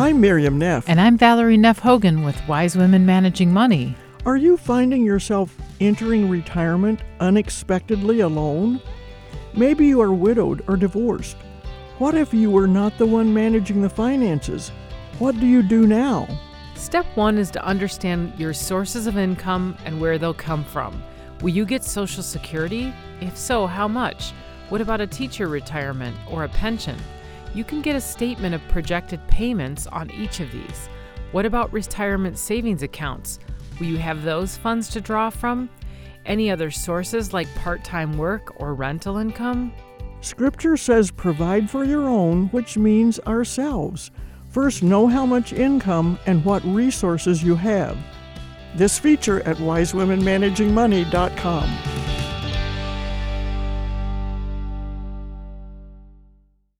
I'm Miriam Neff. And I'm Valerie Neff Hogan with Wise Women Managing Money. Are you finding yourself entering retirement unexpectedly alone? Maybe you are widowed or divorced. What if you were not the one managing the finances? What do you do now? Step 1 is to understand your sources of income and where they'll come from. Will you get Social Security? If so, how much? What about a teacher retirement or a pension? You can get a statement of projected payments on each of these. What about retirement savings accounts? Will you have those funds to draw from? Any other sources like part-time work or rental income? Scripture says provide for your own, which means ourselves. First, know how much income and what resources you have. This feature at wisewomenmanagingmoney.com.